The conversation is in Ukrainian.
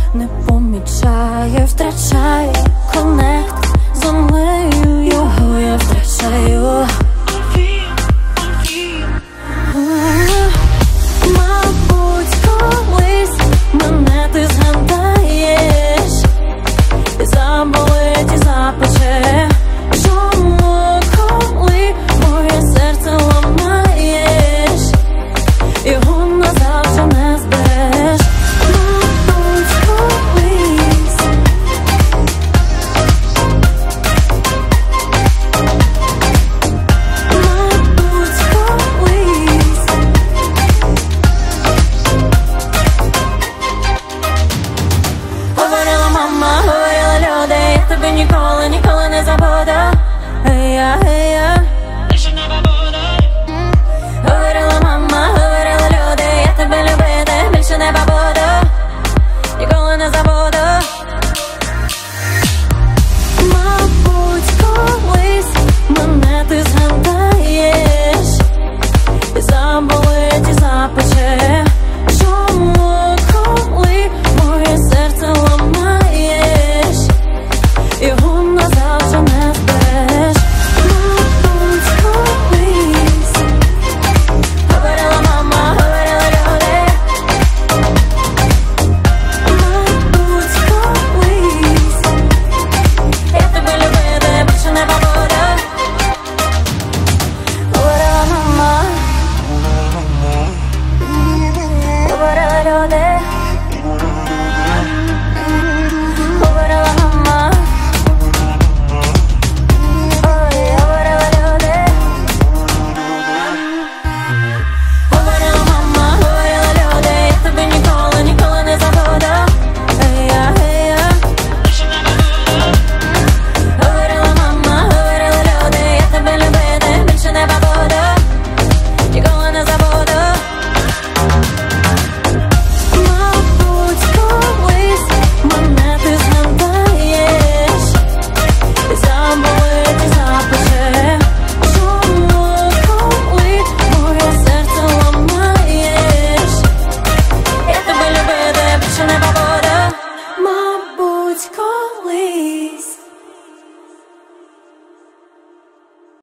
не помічає, втрачає коннект з землею, його я втрачаю. Мабуть, колись мене ти згадаєш, і заболить, і запече. Чому, коли моє серце ламаєш, його назавжди не збереш? Мабуть, колись. Мабуть, колись. Говорила мама, говорила люди, я тебе ніколи, ніколи не забуду. Ей-я, ей-я.